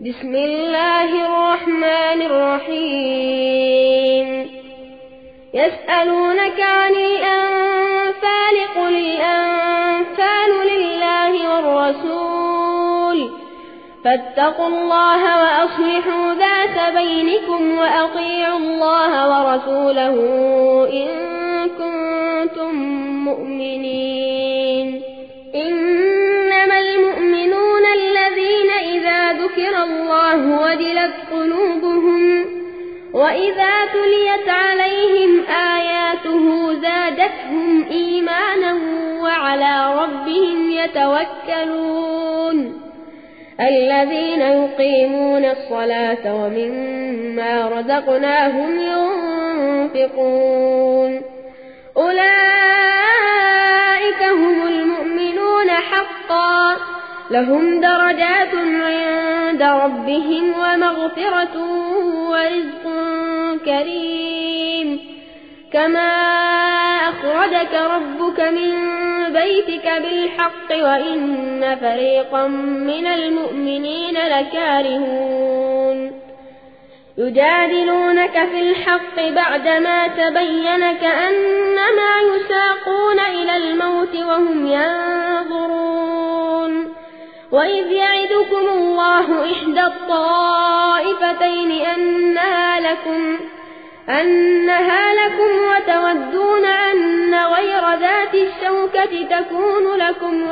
بسم الله الرحمن الرحيم يسألونك عن الأنفال قل الأنفال لله والرسول فاتقوا الله وأصلحوا ذات بينكم وأطيعوا الله ورسوله إن كنتم مؤمنين إنما المؤمنون الذين إذا ذكر الله وجلت قلوبهم وإذا تليت عليهم آياته زادتهم إيمانا وعلى ربهم يتوكلون الذين يقيمون الصلاة ومما رزقناهم ينفقون أولئك هم المؤمنون حقا لهم درجات عند ربهم ومغفرة ورزق كريم كما أخرجك ربك من بيتك بالحق وإن فريقا من المؤمنين لكارهون يجادلونك في الحق بعدما تبين كأنما يساقون إلى الموت وهم ينظرون وإذ يعدكم الله إحدى الطائفتين أنها لكم وتودون أن غير ذات الشوكة تكون لكم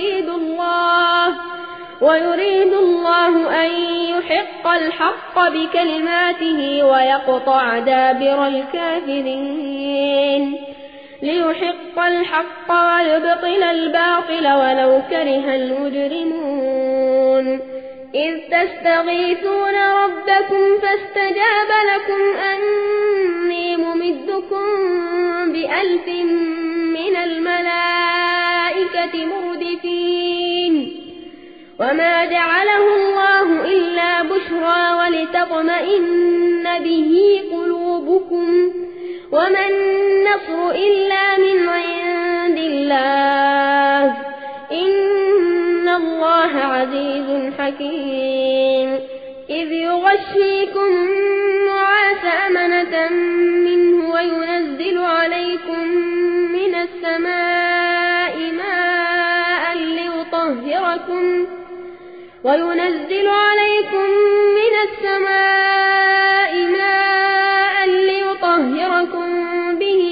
ويريد الله أن يحق الحق بكلماته ويقطع دابر الكافرين ليحق الحق ويبطل الباطل ولو كره المجرمون إذ تستغيثون ربكم فاستجاب لكم أني ممدكم ب1000 من الملائكة مردفين وما جعله الله إلا بشرى ولتطمئن به قلوبكم وما النصر إلا من عند الله إن الله عزيز حكيم إذ يغشيكم النعاس أمنة منه وينزل عليكم من السماء ماء ليطهركم به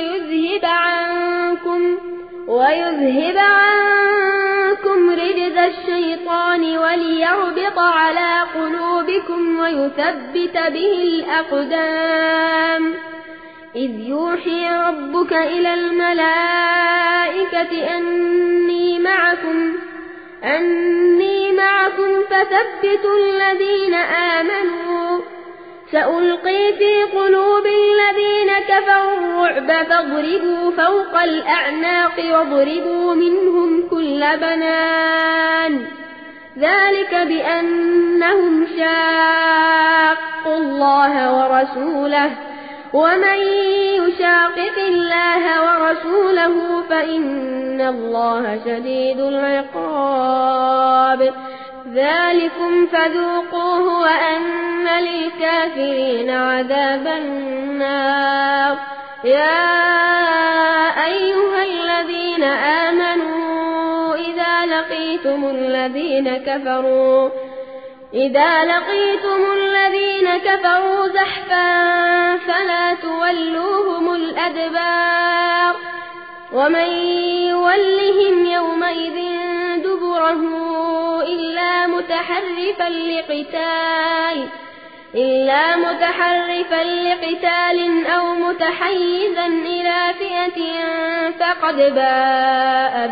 ويذهب عنكم رجز الشيطان وليربط على قلوبكم ويثبت به الأقدام إذ يوحي ربك إلى الملائكة أني معكم فثبتوا الذين آمنوا سألقي في قلوب الذين كفروا الرعب فاضربوا فوق الأعناق واضربوا منهم كل بنان ذلك بأنهم شاقوا الله ورسوله ومن يشاقق الله ورسوله فإن الله شديد العقاب ذلكم فذوقوه وأن للكافرين عذاب النار يا أيها الذين آمنوا إذا لقيتم الذين كفروا زحفا فلا تولوهم الأدبار ومن يولهم يومئذ دبره إلا متحرفا لقتال أو متحيزا إلى فئة فقد باء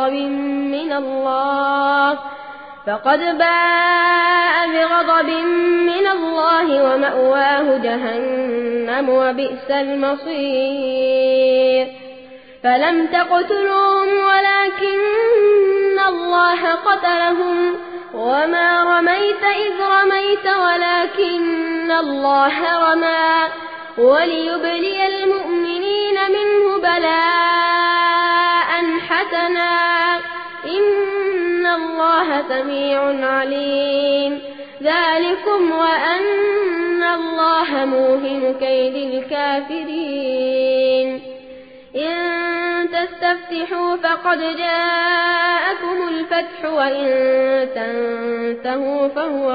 بغضب من الله ومأواه جهنم وبئس المصير فلم تقتلوهم ولكن الله قتلهم وما رميت إذ رميت ولكن الله رمى وليبلي المؤمنين منه بلاء حسنا إن الله سميع عليم ذلكم وأن الله موهن كيد الكافرين إن تستفتحوا فقد جاءكم الفتح وإن تنتهوا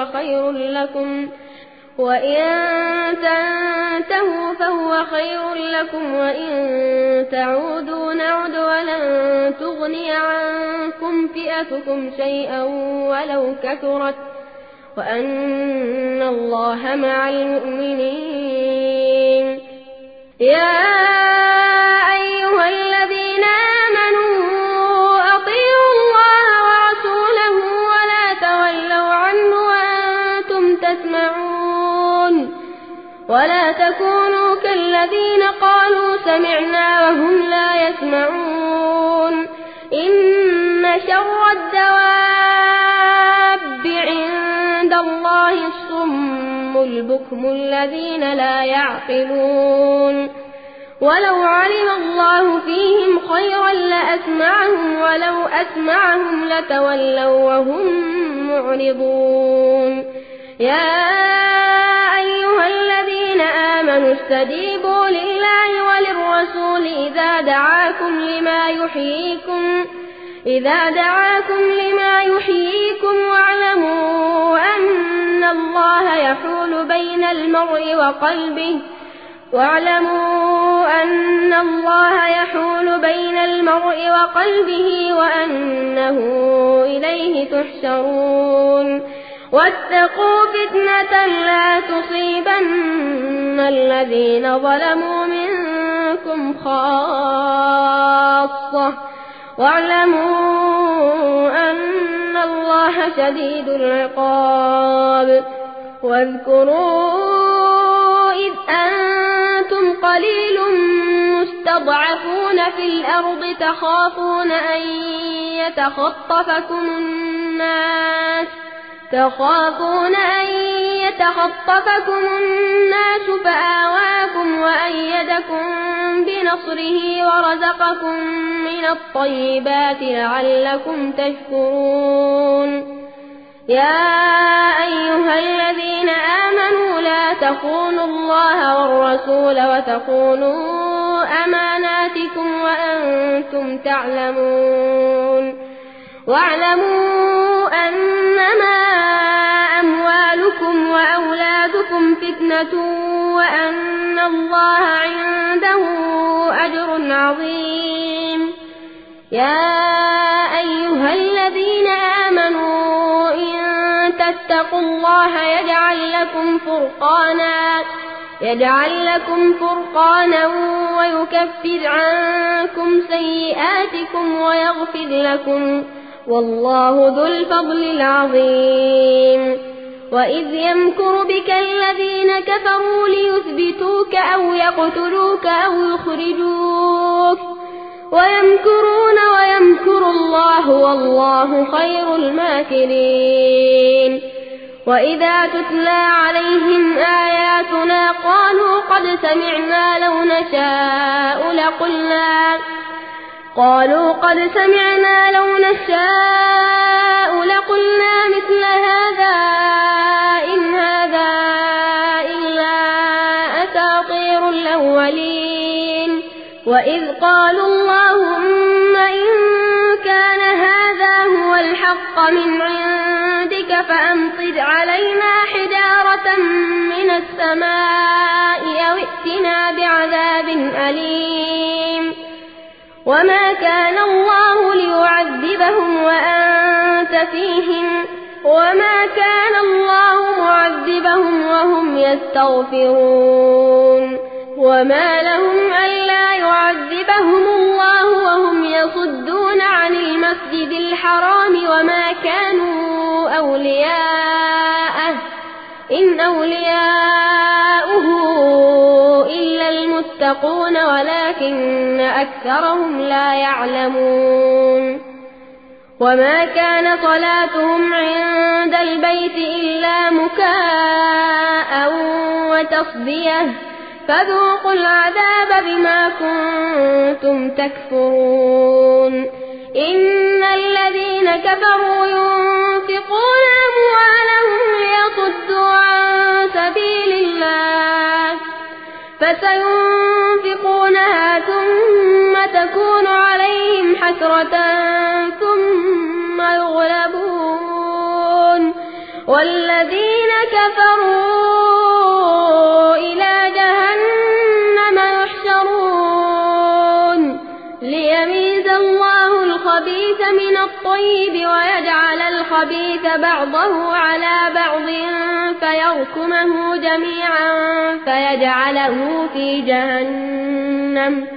فهو خير لكم وإن تعودوا نعد ولن تغني عنكم فئتكم شيئا ولو كثرت وأن الله مع المؤمنين يا أيها الذين آمنوا أطيعوا الله ورسوله ولا تولوا عنه وأنتم تسمعون ولا تكونوا كالذين قالوا سمعنا وهم لا يسمعون إن شر الدواب عند الله الصم البكم الذين لا يعقلون ولو علم الله فيهم خيرا لأسمعهم ولو أسمعهم لتولوا وهم معرضون يا أيها الذين آمنوا استجيبوا لله وللرسول إذا دعاكم لما يحييكم واعلموا أن الله يحول بين المرء وقلبه وأنه إليه تحشرون واتقوا فتنة لا تصيبن الذين ظلموا منكم خاصة واعلموا أن الله شديد العقاب واذكروا إذ أنتم قليل مستضعفون في الأرض تخافون أن يتخطفكم الناس فآواكم وأيدكم بنصره ورزقكم من الطيبات لعلكم تشكرون يا أيها الذين آمنوا لا تخونوا الله والرسول وتخونوا أماناتكم وأنتم تعلمون واعلموا أنما أموالكم وأولادكم فتنة وأن الله عنده أجر عظيم يا أيها الذين آمنوا إن تتقوا الله يجعل لكم فرقانا ويكفر عنكم سيئاتكم ويغفر لكم والله ذو الفضل العظيم وإذ يمكر بك الذين كفروا ليثبتوك أو يقتلوك أو يخرجوك ويمكرون ويمكر الله والله خير الماكرين وإذا تتلى عليهم آياتنا قالوا قد سمعنا لو نشاء لقلنا مثل هذا إن هذا إلا أساطير الأولين وإذ قالوا اللهم إن كان هذا هو الحق من عندك فأمطر علينا حجارة من السماء أو ائتنا بعذاب أليم وما كان الله ليعذبهم وأنت فيهم وما كان الله معذبهم وهم يستغفرون وما لهم ألا يعذبهم الله وهم يصدون عن المسجد الحرام وما كانوا أولياءه إن أولياؤه إلا المتقون ولكن أكثرهم لا يعلمون وما كان صلاتهم عند البيت إلا مكاء وتصدية فذوقوا العذاب بما كنتم تكفرون إن الذين كفروا ينفقون أموالهم ليصدوا فسينفقونها ثم تكون عليهم حسرة ثم يغلبون والذين كفروا إلى جهنم يحشرون ليميز الله الخبيث من الطيب ويجعل الخبيث بعضه على بعض فيركمه جميعا فيجعله في جهنم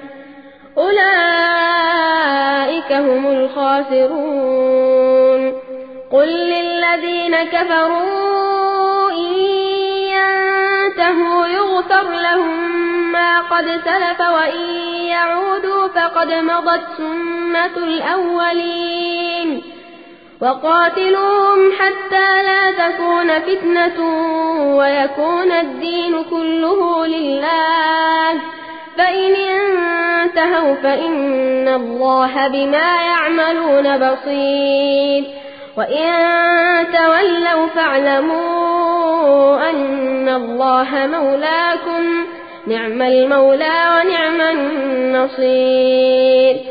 أولئك هم الخاسرون قل للذين كفروا إن ينتهوا يغفر لهم ما قد سلف وإن يعودوا فقد مضت سنة الأولين وقاتلوهم حتى لا تكون فتنة ويكون الدين كله لله فإن انتهوا فإن الله بما يعملون بصير وإن تولوا فاعلموا أن الله مولاكم نعم المولى ونعم النصير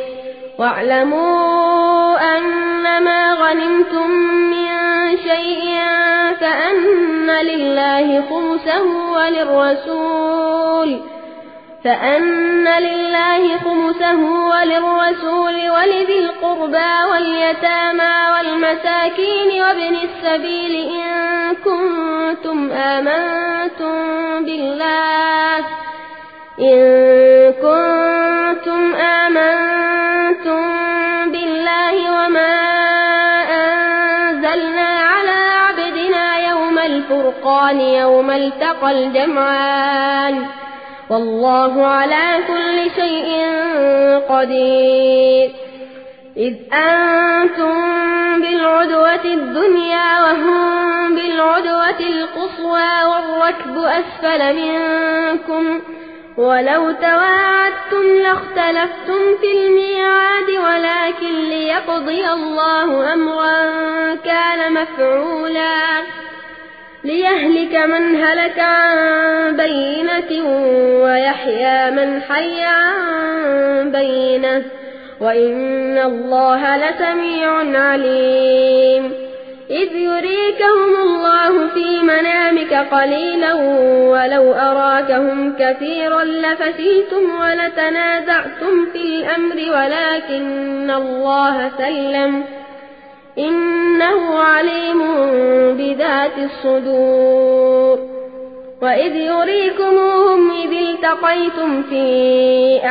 واعلموا أنما غنمتم من شيء فأن لله خمسه وللرسول ولذي القربى واليتامى والمساكين وابن السبيل إن كنتم آمنتم بالله وما أنزلنا على عبدنا يوم الفرقان يوم التقى الجمعان والله على كل شيء قدير إذ أنتم بالعدوة الدنيا وهم بالعدوة القصوى والركب أسفل منكم ولو تواعدتم لاختلفتم في الميعاد ولكن ليقضي الله أمرا كان مفعولا ليهلك من هلك عن بينة ويحيى من حي عن بينة وإن الله لسميع عليم إذ يريكهم الله في منامك قليلا ولو أراكهم كثيرا لفشلتم ولتنازعتم في الأمر ولكن الله سلم إنه عليم بذات الصدور وإذ يريكموهم إذ التقيتم في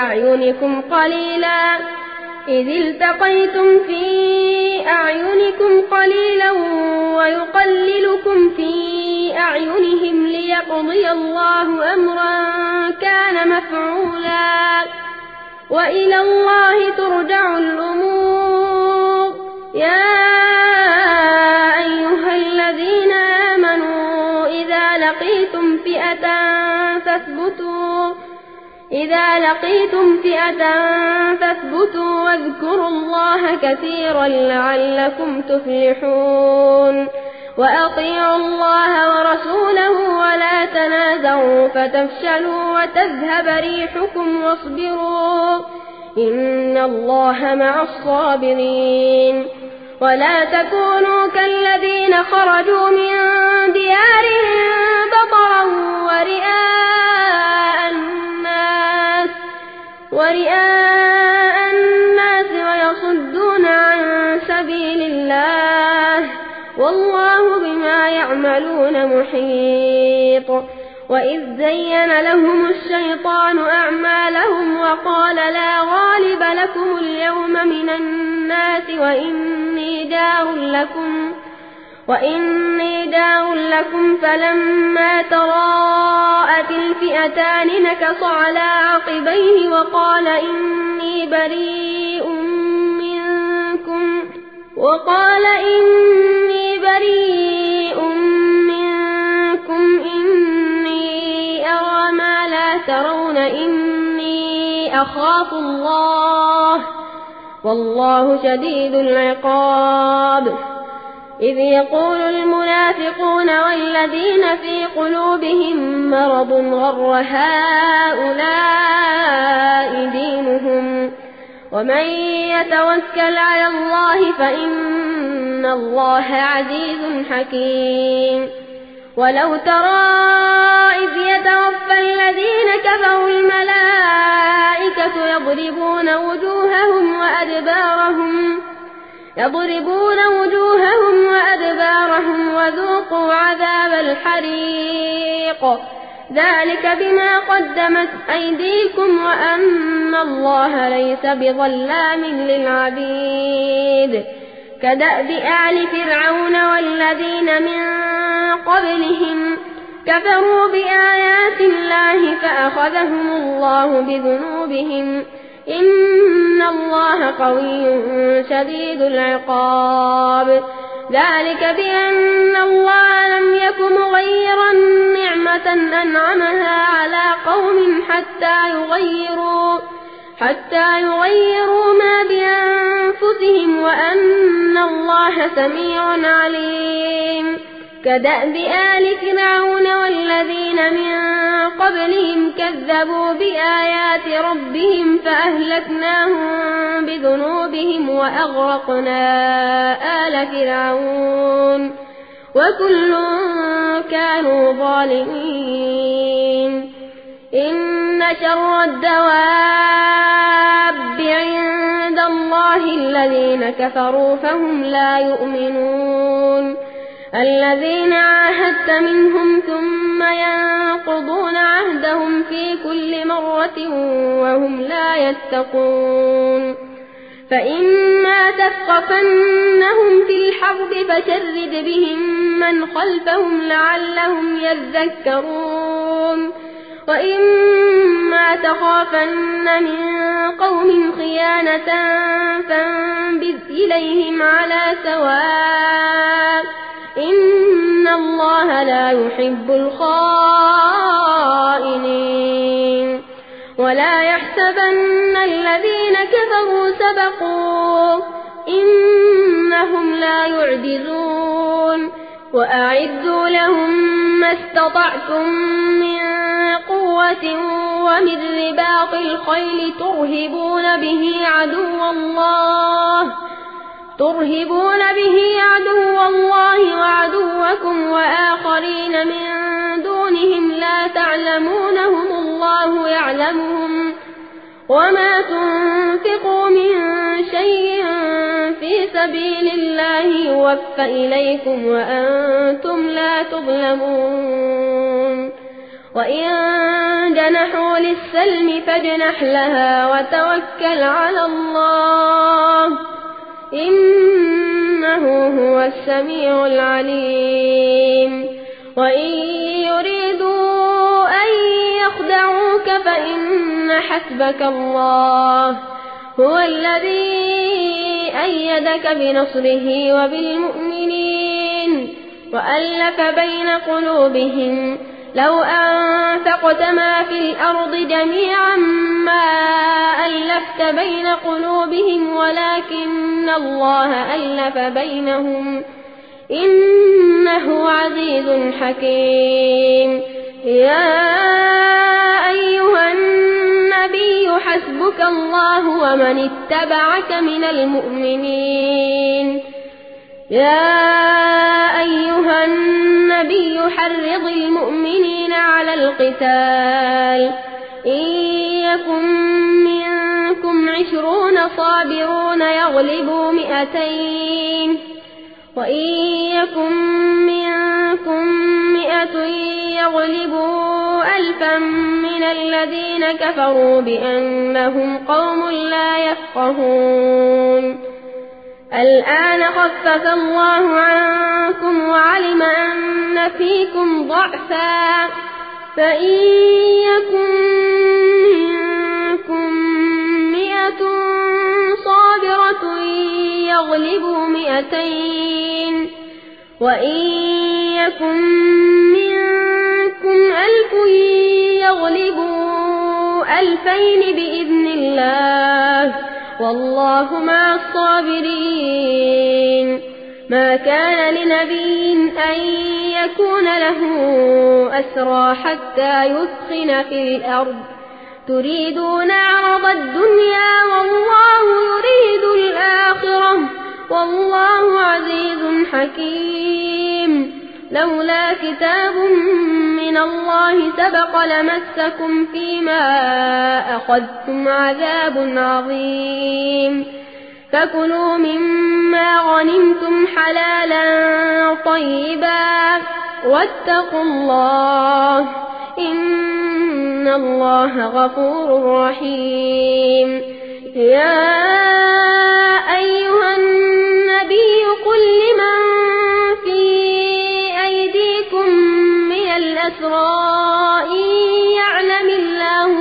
أعينكم قليلا ويقللكم في أعينهم ليقضي الله أمرا كان مفعولا وإلى الله ترجع الأمور يا أيها الذين آمنوا إذا لقيتم فئة فاثبتوا واذكروا الله كثيرا لعلكم تفلحون وأطيعوا الله ورسوله ولا تنازعوا فتفشلوا وتذهب ريحكم واصبروا إن الله مع الصابرين ولا تكونوا كالذين خرجوا من ديارهم بطرا ورئاء الناس ويصدون عن سبيل الله والله بما يعملون محيط وإذ زين لهم الشيطان أعمالهم وقال لا غالب لكم اليوم من الناس وإني دار لكم فلما تراءت الفئتان نكص على عقبيه وقال إني بريء منكم إني أرى ما لا ترون إني أخاف الله والله شديد العقاب إذ يقول المنافقون والذين في قلوبهم مرض غر هؤلاء دينهم ومن يتوكل على الله فإن الله عزيز حكيم. ولو ترى إذ يتوفى الذين كفروا الملائكة يضربون وجوههم وأدبارهم وذوقوا عذاب الحريق ذلك بما قدمت أيديكم وأن الله ليس بظلام للعبيد. كدأب آل فرعون والذين من قبلهم كفروا بآيات الله فأخذهم الله بذنوبهم إن الله قوي شديد العقاب. ذلك بأن الله لم يك مغيرا نعمة أنعمها على قوم حتى يغيروا ما بأنفسهم وأن الله سميع عليم. كدأب آل فرعون والذين من قبلهم كذبوا بآيات ربهم فأهلكناهم بذنوبهم وأغرقنا آل فرعون وكل كانوا ظالمين. إن شر الدواب عند الله الذين كفروا فهم لا يؤمنون. الذين عاهدت منهم ثم ينقضون عهدهم في كل مرة وهم لا يتقون. فإما تثقفنهم في الحرب فشرد بهم من خلفهم لعلهم يذكرون. وإما تخافن من قوم خيانة فانبذ إليهم على سواء إن الله لا يحب الخائنين. ولا يحسبن الذين كفروا سبقوا إنهم لا يعجزون. وأعدوا لهم ما استطعتم من قوة ومن رباط الخيل ترهبون به عدو الله وعدوكم وآخرين من دونهم لا تعلمونهم الله يعلمهم. وما تنفقوا من شيء في سبيل الله يوفى إليكم وأنتم لا تظلمون. وإن جنحوا للسلم فاجنح لها وتوكل على الله إنه هو السميع العليم. وإن يريدوا أن يخدعوك فإن حسبك الله هو الذي أيدك بنصره وبالمؤمنين وألف بين قلوبهم. لو أنفقت ما في الأرض جميعا ما ألفت بين قلوبهم ولكن الله ألف بينهم إنه عزيز حكيم. يا أيها النبي حسبك الله ومن اتبعك من المؤمنين. يا أيها النبي حرض المؤمنين على القتال إن يكن منكم 20 صابرون يغلبوا 200 وإن يكن منكم 100 يغلبوا 1000 من الذين كفروا بأنهم قوم لا يفقهون. الآن خفف الله عنكم وعلم أن فيكم ضعفا فإن يكن منكم 100 صابرة يغلبوا 200 وإن يكن منكم 1000 يغلبوا 2000 بإذن الله والله مع الصابرين. ما كان لنبي أن يكون له أسرى حتى يثخن في الأرض تريدون عرض الدنيا والله يريد الآخرة والله عزيز حكيم لولا كتاب من الله سبق لمسكم فيما أخذتم عذاب عظيم فكلوا مما غنمتم حلالا طيبا واتقوا الله إن الله غفور رحيم يا أيها النبي قل لمن في أيديكم من الأسرى إن يعلم الله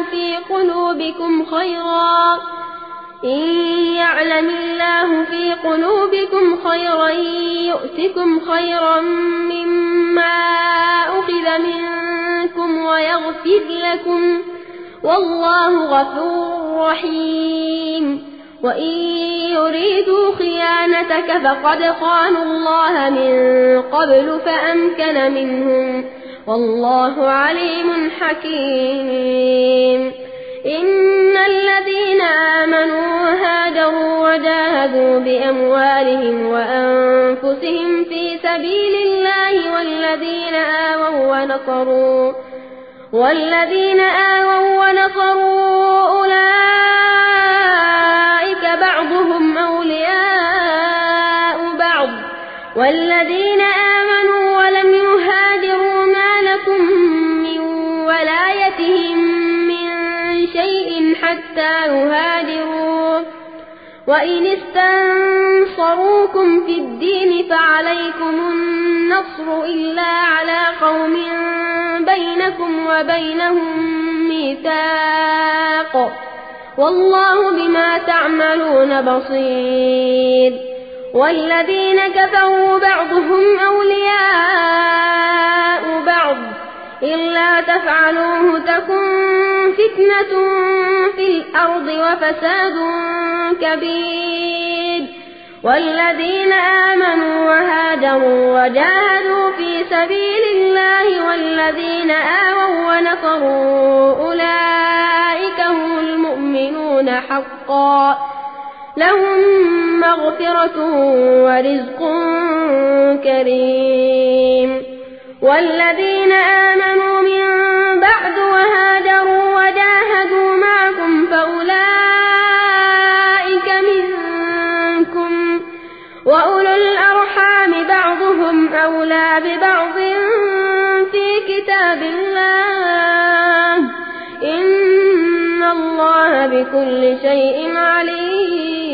في قلوبكم خيرا يؤتكم خيرا مما أخذ منكم ويغفر لكم والله غفور رحيم وإن يريدوا خيانتك فقد خانوا الله من قبل فأمكن منهم والله عليم حكيم إن الذين آمنوا وهاجروا وجاهدوا بأموالهم وأنفسهم في سبيل الله والذين آووا ونصروا أولئك بعضهم أولياء بعض والذين آمنوا ولم يهاجروا ما لكم من ولايتهم من شيء حتى يهاجروا وإن استنصروكم في الدين فعليكم النصر إلا على قوم بينكم وبينهم ميثاق والله بما تعملون بصير والذين كفروا بعضهم أولياء بعض إلا تفعلوه تكن فتنة في الأرض وفساد كبير والذين آمنوا وهاجروا وجاهدوا في سبيل الله والذين آووا ونصروا أولئك هم المؤمنون حقا لهم مغفرة ورزق كريم والذين آمنوا من بعد وهاجروا وجاهدوا معكم فأولئك منكم وأولو الأرحام بعضهم أولى ببعض في كتاب الله إن الله بكل شيء عليم